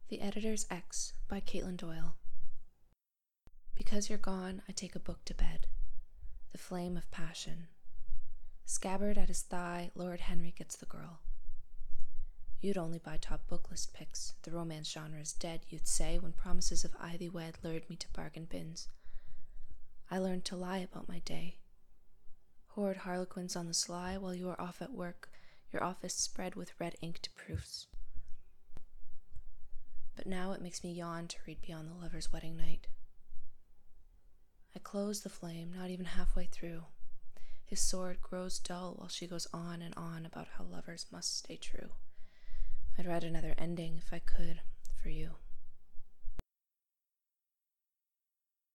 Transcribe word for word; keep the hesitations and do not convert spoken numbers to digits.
The Editor's Ex by Caitlin Doyle. Because you're gone, I take a book to bed. The Flame of Passion. Scabbard at his thigh, Lord Henry gets the girl. You'd only buy top book list picks. The romance genre is dead, you'd say, when promises of ivy wed lured me to bargain bins. I learned to lie about my day. Horrid harlequins on the sly while you are off at work, your office spread with red-inked proofs. But now it makes me yawn to read beyond the lover's wedding night. I close the flame, not even halfway through. His sword grows dull while she goes on and on about how lovers must stay true. I'd write another ending if I could, for you.